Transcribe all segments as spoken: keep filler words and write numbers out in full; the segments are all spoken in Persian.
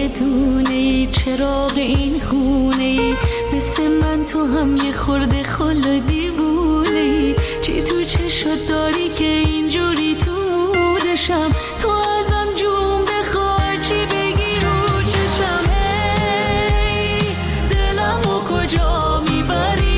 یه دونه چراغ این خونه، مثل من تو هم یه خورده خلا دیوونه. چی تو چشات داری که اینجوری تو مودشم؟ تو ازم جون بخواه چی بگی رو چشم؟ هی دلمو کجا میبری؟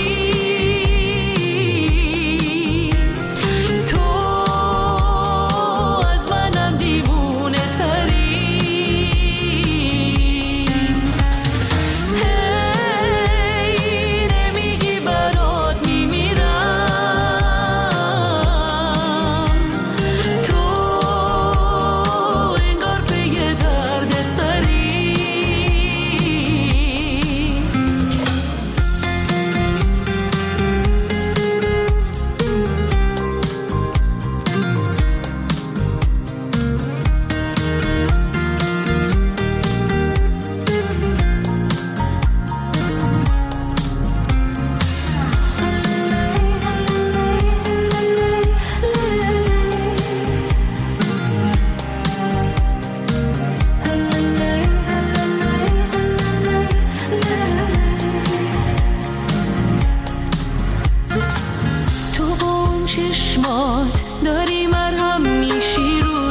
داری مرهم میشی رو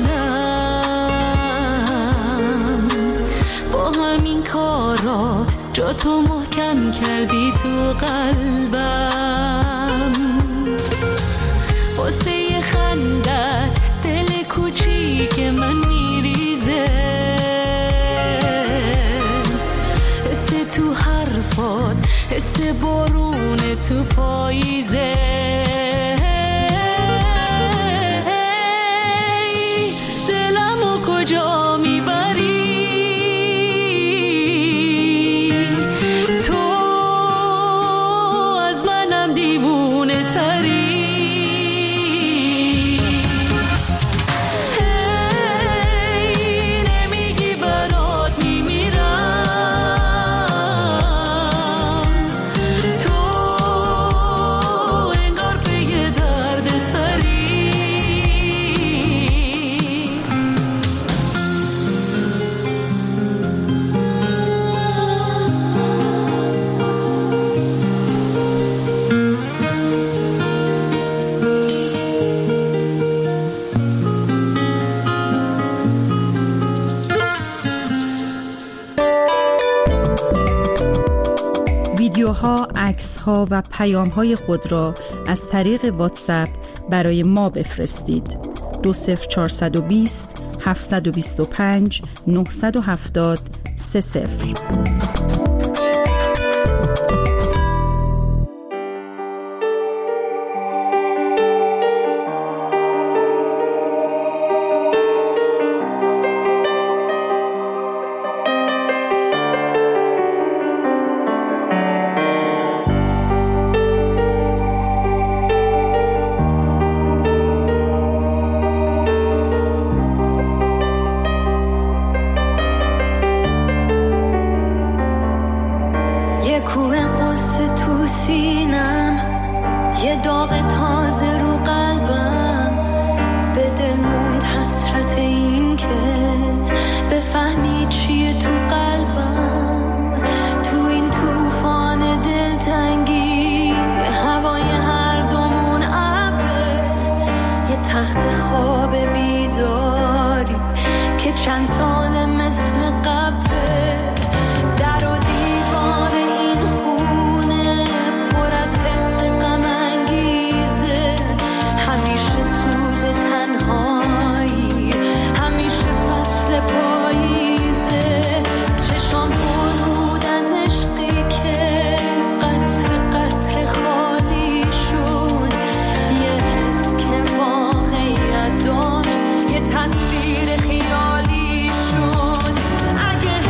دردم، با همین کارات جا تو محکم کردی تو قلبم. واسه یه خندت دل کوچیک من میریزه، حس تو حرفات حس بارون تو پاییزه. کجا میبری؟ تو از منم دیوونه تری. هی نمیگی برات میمیرم، تو انگار پی درد سری. ویدیوها، عکس‌ها و پیام‌های خود را از طریق واتساپ برای ما بفرستید. دو صفر چهارصد و بیست هفتصد و بیست و پنج نهصد و هفتاد سه صفر. یه داغ تازه رو قلبم، به دل موند حسرت این که بفهمی چیه تو قلبم. تو این طوفان دلتنگی هوای هر دومون ابره، یه تخت خواب بیداری که چند سال مثل قبله. در و دیوار این خونه پر از حس غم انگیزه، همیشه سوز تنهایی، همیشه فصل پاییزه. چشام پر بود از عشقی که قطر قطر خالی شد، یه حس که واقعیت داشت، یه تصویر خیالی شد. اگه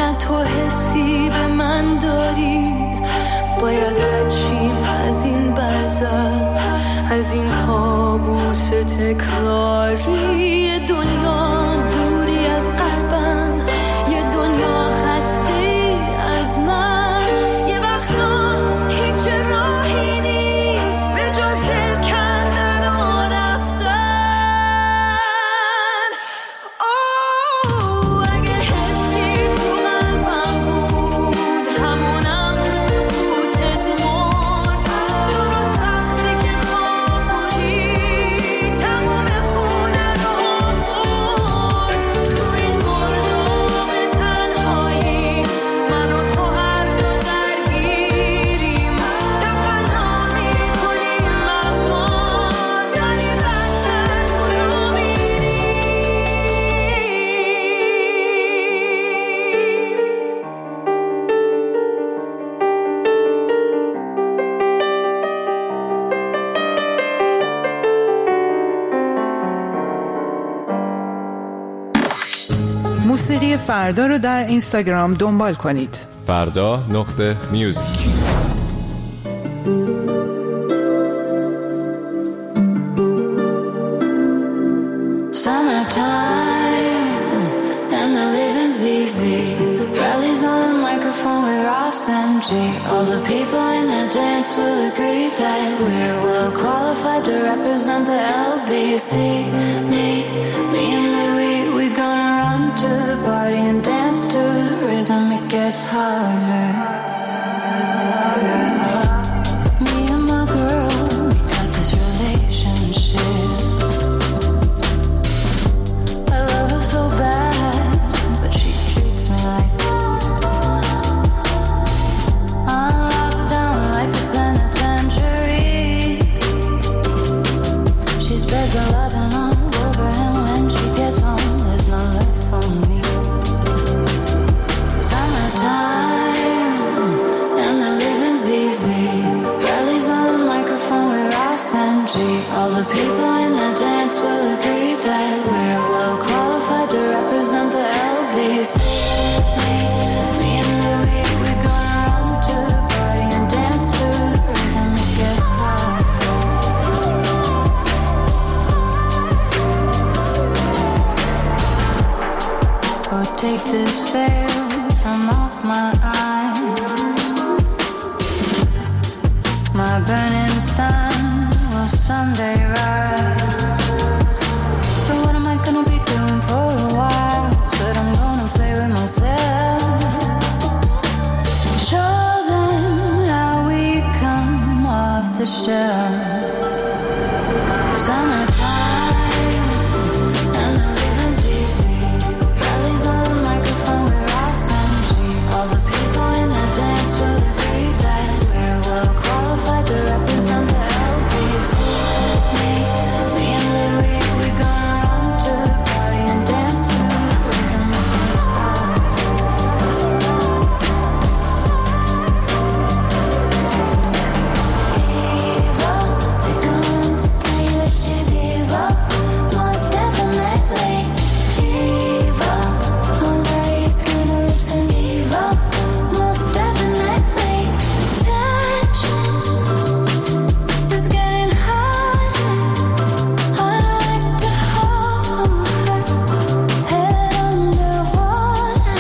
نه تو حسی به من داری، باید رچیم از این بزر، از این کابوس تکراری. یه دنیا دوری از قلبم، یه دنیا خسته از من، یه وقتا هیچ راهی نیست به جز دل کندن و رفتن. اوه اگه حسی تو قلبم بود، همونم تو سکوتت مرد. درست وقتی که خواب بودی تمام خونه رو مرد. تو این گرداب تنهایی من و تو هر دو درگیریم، تقلا میکنیم اما داریم بدتر فرو میریم. موسیقی فردا رو در اینستاگرام دنبال کنید. فردا نقطه میوزیک. Summertime and the living's easy. Rallies on the microphone with Ross M G. All the people in the dance will agree that we're well qualified to represent the L B C. Me, me and Louis, we gonna run to the party and dance to the rhythm. It gets harder. Me and my girl, we got this relationship. I love her so bad, but she treats me like I'm locked down like a penitentiary. She spreads her loving all over, and when she gets home, there's no left for me. Summertime and the living's easy. Rallies on the microphone with Ross M G. All the people in the dance will agree that we're well qualified to represent the L B C. Me, me and Louis, we're gonna run to the party and dance to the rhythm. It gets harder. Oh, take this veil from off my eyes. My burning sun will someday rise. So what am I gonna be doing for a while? Said I'm gonna play with myself. Show them how we come off the shelf. Summertime and the living's easy. Rallies on the microphone with Ross M G. All the people in the dance will agree that we're well qualified to represent the L B C. Me, me and Louis, we gonna run to the party and dance to the rhythm of this heart. Eva, they're going to tell you that she's evil, most definitely. Eva, on her he's gonna listen. Eva, most definitely. Tension is getting harder. I like to hold her head underwater.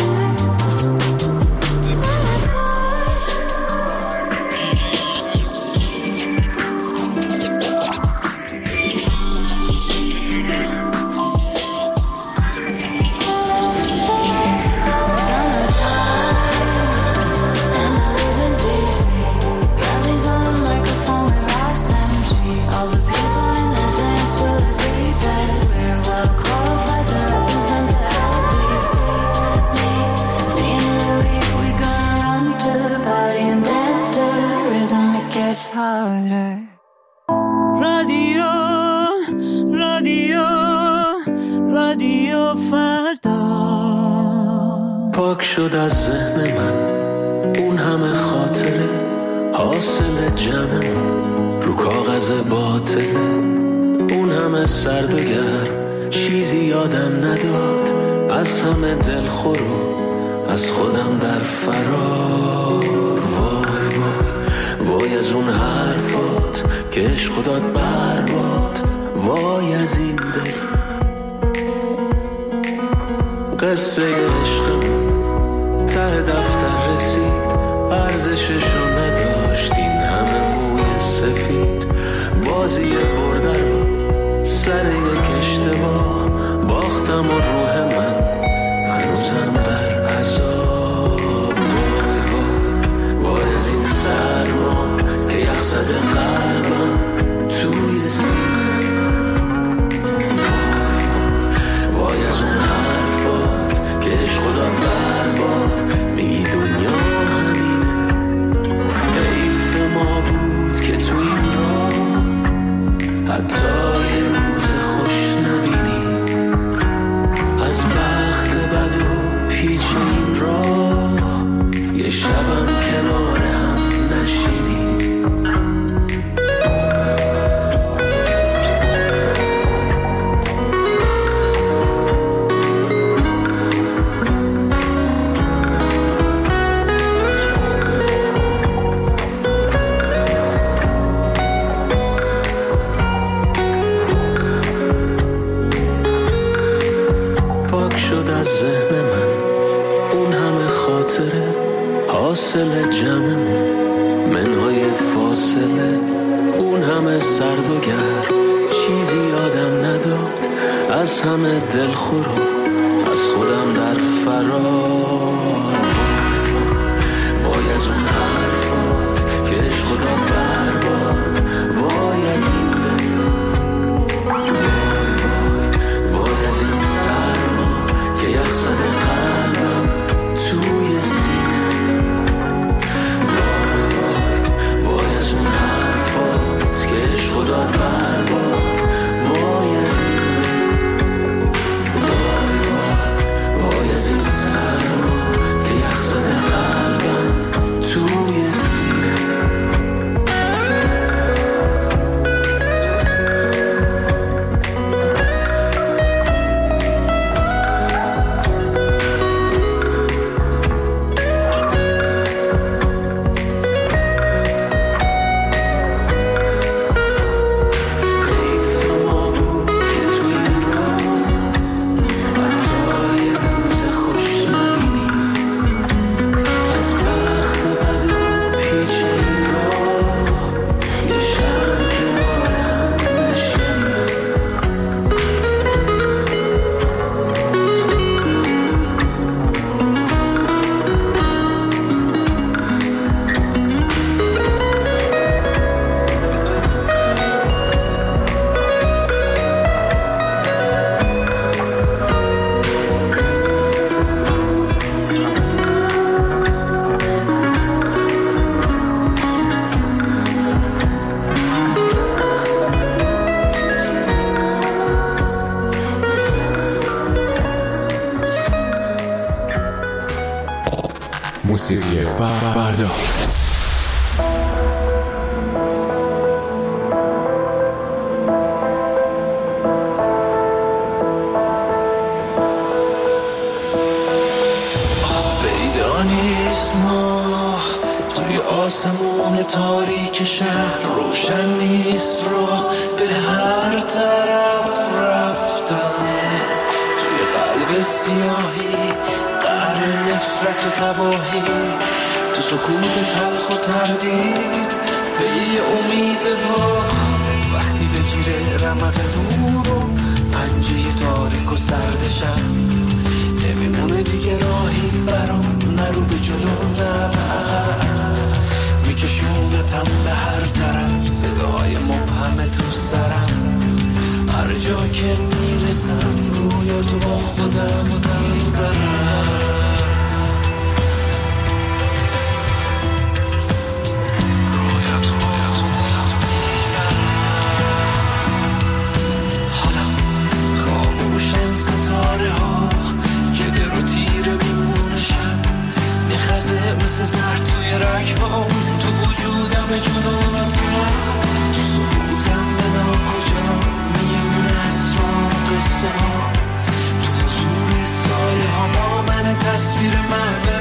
And the living's easy. Rallies on the microphone with Ross M G. All the people in the dance will agree that we're well qualified to represent the L B C. Me, me and Louis, we gonna run to the party and dance to the rhythm. It gets harder. رادیو رادیو رادیو فردا پاک شد از ذهن من اون همه خاطره، حاصل جمعمون رو کاغذ باطله. اون همه سرد و گرم چیزی یادم نداد، از همه دلخور و از خودم در فرار. وای وای وای از اون حرفات که عشق داد برباد. وای از این دل قصه عشقمون ته دفتر رسید، ارزششو نداشت این همه موی سفید. بازی برده رو سر یک اشتباه باختم و روح من هنوزم در عذاب. وای وای وای از این سرما که یخ زده قلبم توی سینه. وای وای وای از اون حرفات که عشق داد برباد. میگی دنیا همینه، حیف ما بود که تو این راه حتی یه روز خوش نبینی. از بخت بد و پیچ این راه یه شبم کنار هم نشینی. ذهن من اون همه خاطره حاصل جمعمون، منهای فاصله اون همه سرد و گرم. چیزی یادم نداد از همه دلخور و از خودم در فرار. وای وای از اون حرفات که عشق داد برباد. وای از این دل، وای وای وای از این سرما که یخ زده قلبم توی سینه. وای وای وای از اون حرفات که عشق داد برباد. وای از این دل، وای وای وای از این سرما که یخ زده قلبم توی سینه. موسیقی فردا. پیدا نیست ماه توی آسمون تاریک شهر، روشن نیست رو به هر طرف رفتم. توی قلب سیاهی قهر نفرت و تباهی، تو سکوت تلخ و تردید به یه امید واق. وقتی بگیره رمق نور و پنجه تاریک و سرد شب، نمیمونه دیگه راهی برام، نرو به جلو نه به عقب. میکشونتم به هر طرف، صدای مبهم تو سرم. هر جا که میرسم روی تو با خودم میبرم. حالا خاموشن ستاره ها که در و تیره میمونه شب، میخزه مثل زهر توی رگهام، تو وجودم جنونتم. تو سکوتم بنا کجا میمونه اسرار قصه ها، تو حضور سایه ها ما من تصویر محو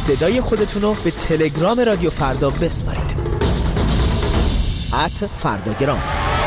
صدای خودتون رو به تلگرام رادیو فردا بسپارید. ات فرداگرام.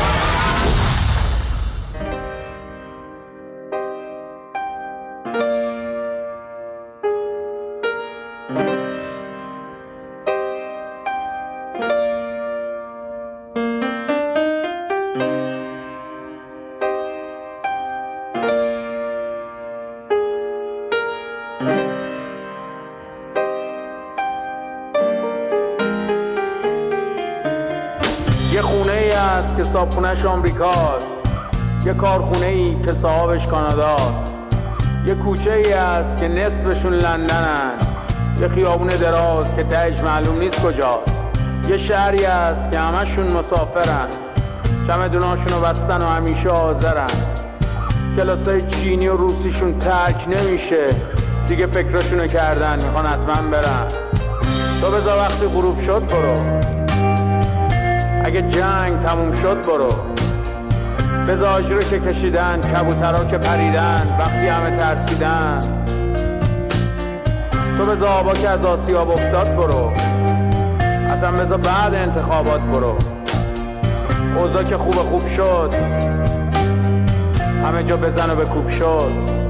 یه خونه ای هست که صاحبخونه‌اش آمریکاست، یه کارخونه ای که صاحبش کاناداست، یه کوچه ای هست که نصفشون لندنن، یه خیابون دراز که تهش معلوم نیست کجاست، یه شهری هست که همشون مسافرن، چمدوناشونو بستن و همیشه حاضرن، کلاسای چینی و روسیشون ترک نمیشه، دیگه فکرشونو کردن میخوان حتما برن. تو بذار وقتی غروب شد برو، اگه جنگ تموم شد برو، بذار آجرو که کشیدن، کبوترها که پریدن وقتی همه ترسیدن، تو بذار آبا که از آسیاب افتاد برو، اصلا بذار بعد انتخابات برو، اوضاع که خوب خوب شد همه جا بزن و بکوب شد،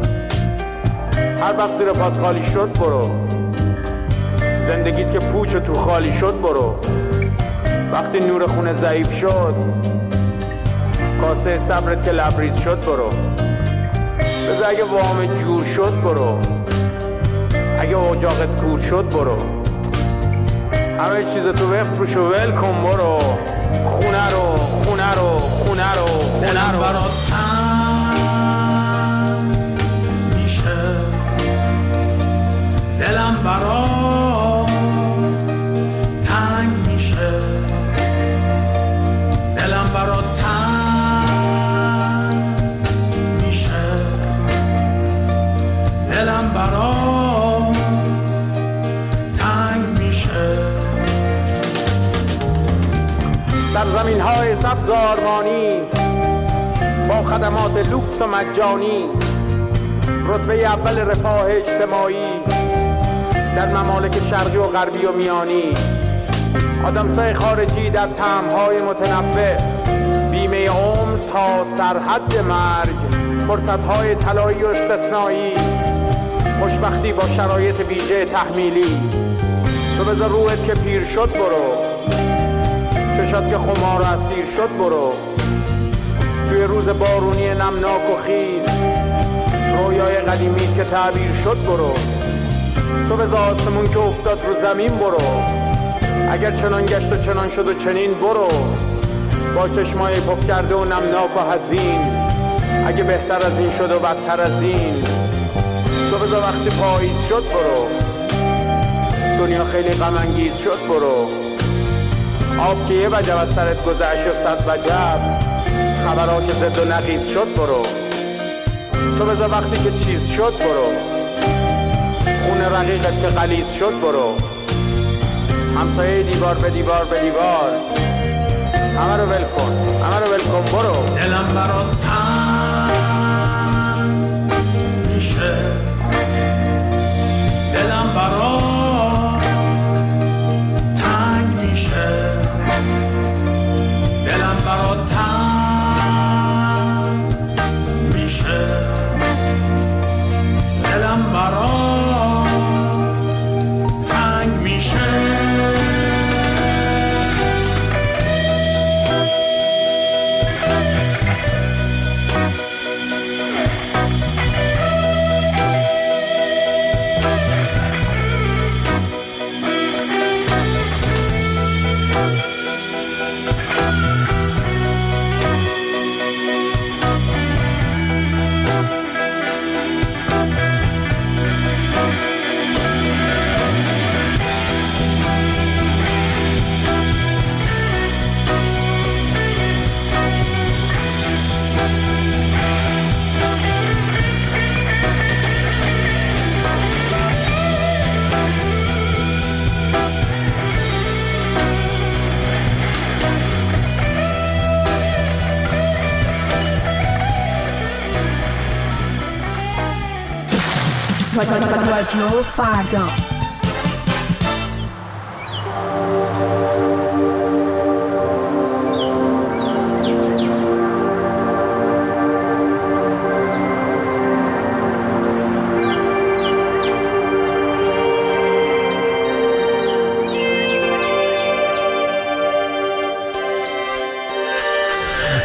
هر وقت زیر پات خالی شد برو، زندگیت که پوچ و تو خالی شد برو، وقتی نور خونه ضعیف شد کاسه صبرت که لبریز شد برو، بذار اگه وام جور شد برو، اگه اجاقت کور شد برو، همه چیز تو بفروش و ول کن برو، خونه رو خونه رو خونه رو خونه رو برات تنگ میشه، دلم برات تنگ میشه، دلم برات تنگ میشه، دلم برات تنگ میشه. در زمین های سبز آرمانی با خدمات لوکس و مجانی، رتبه اول رفاه اجتماعی در ممالک شرقی و غربی و میانی، آدمسای خارجی در طعم‌های متنوع، بیمه عمر تا سرحد مرگ، فرصت‌های طلایی و استثنایی، خوشبختی با شرایط ویژه تحمیلی. تو بذار روحت که پیر شد برو، چشات که خمار و اسیر شد برو، توی روز بارونی نمناک و خیس، رویای قدیمی که تعبیر شد برو، تو بذار آسمون که افتاد رو زمین برو، اگر چنان گشت و چنان شد و چنین برو، با چشمای پف کرده و نمناک و حزین، اگه بهتر از این شد و بدتر از این، تو بذار وقتی پاییز شد برو، دنیا خیلی غم انگیز شد برو، آب که یه وجب از سرت گذشت و صد وجب، خبرها که زد و نقیز شد برو، تو بذار وقتی که چیز شد برو، خونه رقیقت که غلیظ شد برو، همسایه دیوار به دیوار به دیوار، همه رو ول کن همه رو ول کن برو، دلم برات تنگ میشه، دلم برات تنگ میشه، دلم برات تنگ میشه، دلم برات تنگ میشه. رادیو فردا.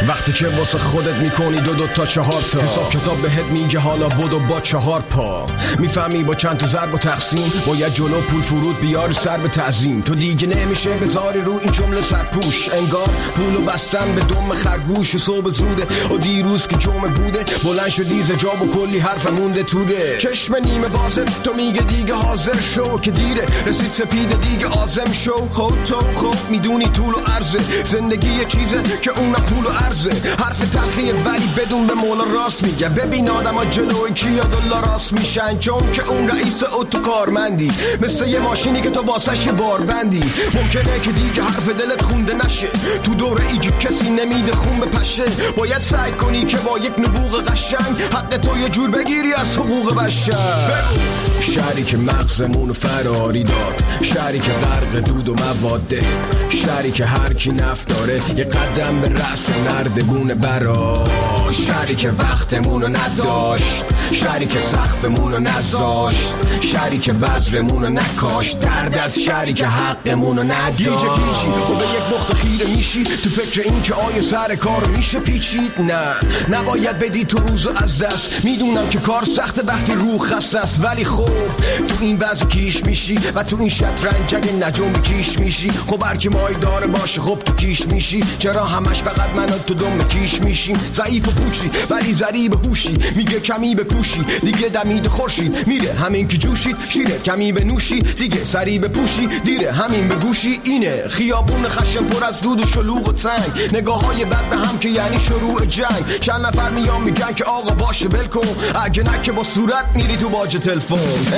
وقتی که واسه خودت میکنی دو دو تا چهار تا حساب کتاب بهت میگه حالا بدو با چهار پا. میفهمی با چند تا ضرب و تقسیم باید جلو پول فرود بیاری سر به تعظیم. تو دیگه نمیشه بذاری رو این جمله سرپوش، انگار پولو بستن به دم خرگوش. صبح زوده و دیروز که جمعه بوده بلند شدی ز جا و کلی حرف مونده توده. چشم نیمه بازت تو میگه دیگه حاضر شو که دیره رسید سپیده دیگه آزم شو. خود تو خوب میدونی طول و عرضه زندگی یه چیزه که اونم پول و عرضه. حرف تلخیه ولی بدون به مولا راست میگه. ببین آدم ها جلوی کیا دلا راست میشن چون که اون رئیس اوتو کارمندی مثل یه ماشینی که تو واسش بار بندی. ممکنه که دیگه حرف دلت خونده نشه تو دوره ای که کسی نمیده خون بپشه. باید سعی کنی که با یک نبوغ قشنگ حق تو یه جور بگیری از حقوق بشر. شهری که مغزمونو فراری داد، شهری که غرق دود و مواده، شهری که هر کی نفت داره یه قدم به رأس نردبونه برا. شهری که وقتمونو نداشت، شهری که سقفمونو نذاشت، شهری که بذرمونو نکاشت. درد از شهری که حقمونو نداشت. گیجه گیجی و به یک نقطه خیره میشی تو فکر این که آیا سر کارو میشه پیچید. نه نباید بدی تو روزو از دست. میدونم که کار سخته وقتی روح خسته است ولی خب تو این وضع کیش میشی و تو این شطرنج اگه نجوم کیش میشی. خب هر کی مای داره باشه خب تو کیش میشی. چرا همش فقط من و تو دم کیش میشیم؟ ضعیف و پوچی ولی ضریب هوشی. میگه کمی به کوشی دیگه دمید خورشید میره همین که جوشید. شیره کمی به نوشی دیگه سری به پوشی دیره همین به گوشی. اینه خیابون خشم پر از دود و شلوغ و تنگ، نگاه های بد به هم که یعنی شروع جنگ. چند نفر میان میگن که آقا باشه بل کن، اگه نه که با صورت میری تو باج تلفن.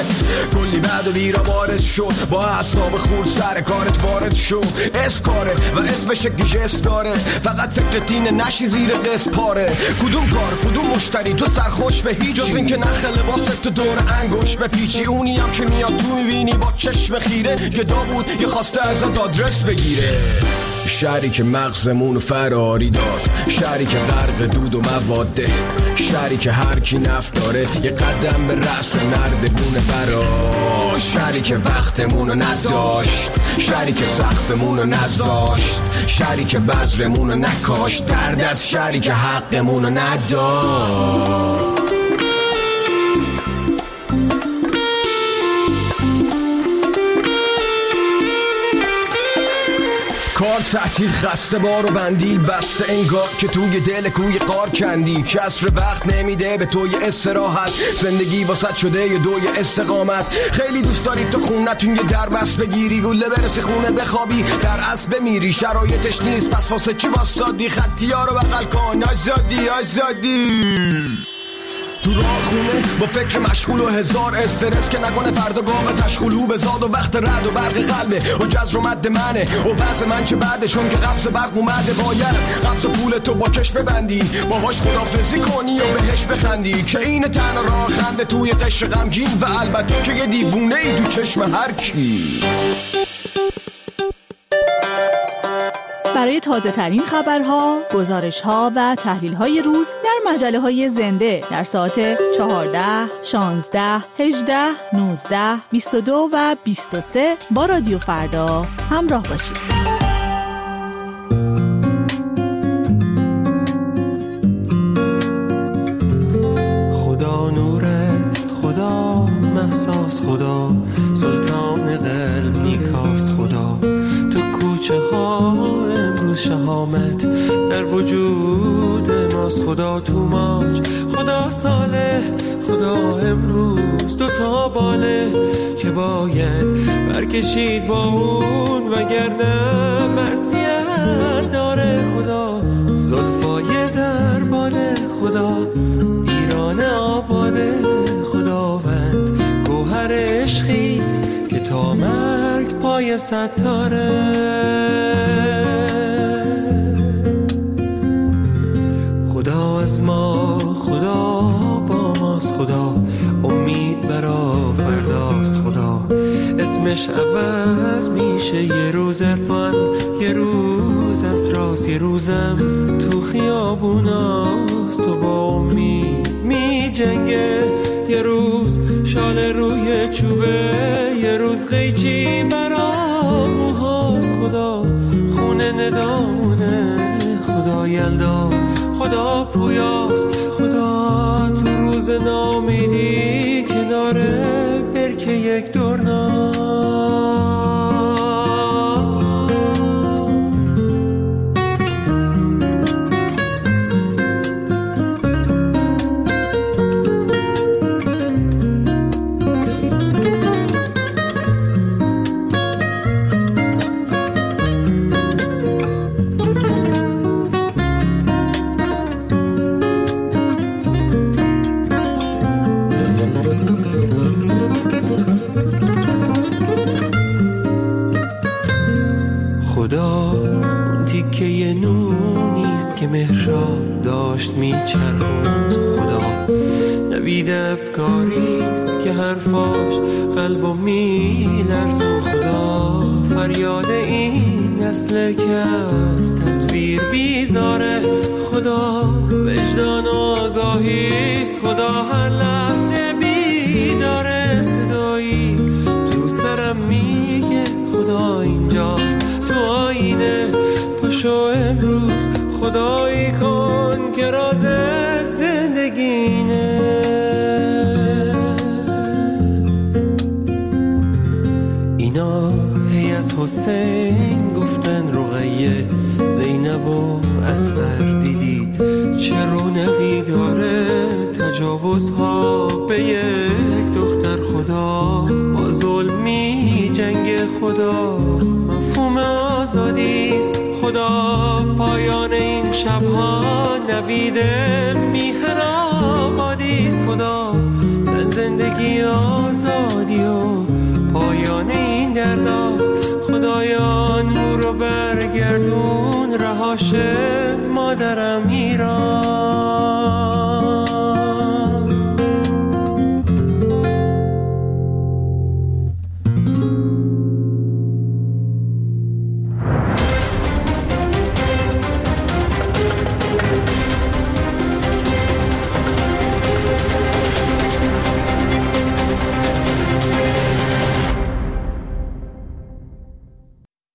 کلی بعد و بیرا وارد شد با اعصاب خورد سر کارت وارد شو. اسکاره و اسمش گیجست داره فقط فکرت اینه نشی زیر قسط پاره. کدوم کار کدوم مشتری تو سرخوش به هیچ جز این که نخ لباست تو دور انگوش به پیچی. اونی هم که میاد تو میبینی با چشم خیره یه داوود یه خواسته ازت آدرس بگیره. شهری که مغزمونو فراری داد، شهری که غرق دود و مواده، شهری که هر کی نفت داره یه قدم به رأس نردبونه برا. شهری که وقتمونو نداشت، شهری که سقفمونو نذاشت، شهری که بذرمونو نکاشت. درد از شهری که حقمونو نداشت. کار تعطیل خسته بار و بندیل بسته انگار که توی دل کوی قار کندی. کسر وقت نمیده به توی استراحت، زندگی واسط شده یه دوی استقامت. خیلی دوست داری تو خونتون یه در بست بگیری، گله برسی خونه بخوابی در اسب بمیری. شرایطش نیست پس واسه چی واسادی؟ خطی ها رو بغل کن آزادی آزادی. تو راه خونه با فکر مشغول و هزار استرس که نکنه فردا گام تشغولو بزاد و وقت رد و برق قلبه و جزر و مد منه و وضع من چه بعده چون که قبض برق اومده. باید قبض پول تو با کش ببندی باهاش خدافزی کنی و بهش بخندی که این تن راه خنده توی قشر غمگین و البته که یه دیوونه ای تو چشم هر کی. برای تازه ترین خبرها، گزارشها و تحلیل های روز در مجله های زنده در ساعت چهارده، شانزده، هجده، نوزده، بیست و دو و بیست و سه با رادیو فردا همراه باشید. خدا نور است، خدا محساس، خدا سلطان قلب نیکاست. خدا تو کوچه ها امروز شهامت در وجود ماست. خدا تو ماج، خدا صالح، خدا امروز دو تا باله که باید برکشید با اون وگرنه معصیت داره. خدا زلفای در باله، خدا ایران آباده. خداوند گوهر عشقیست که تا مرگ پای ستاره. خدا از ما، خدا با ماست، خدا امید برا فرداست. خدا اسمش عوض میشه، یه روز عرفان، یه روز اسراس، یه روزم تو خیابوناست. تو با امید می جنگه، یه روز شال روی چوبه، یه روز قیچی برا موهاست. خدا خونه ندامونه، خدا یلدا خدا پویاست، خدا تو روز نامیدی کناره برکه یک دورناست. که مهراب داشت میچرخوند، خدا نوید افکاریست که حرفاش قلبو میلرزون، خدا فریاد این نسل که از تصویر بیزاره، خدا وجدان آگاهیست، خدا هر لحظه بیداره، صدایی تو سرم میگه خدا اینجاست تو آینه، پاشو امروز خدایی کن که راز زندگینه. اینا هی از حسین گفتن رقیه، زینب و اصغر دیدید چه رونقی داره، تجاوزها به یک دختر، خدا با ظلمی جنگ، خدا مفهوم آزادیست، خدا پایان این شبها نوید میهن آبادیست، خدا زن زندگی آزادی و پایان این درداست، خدایا نور رو برگردون رهاش مادرم ایران.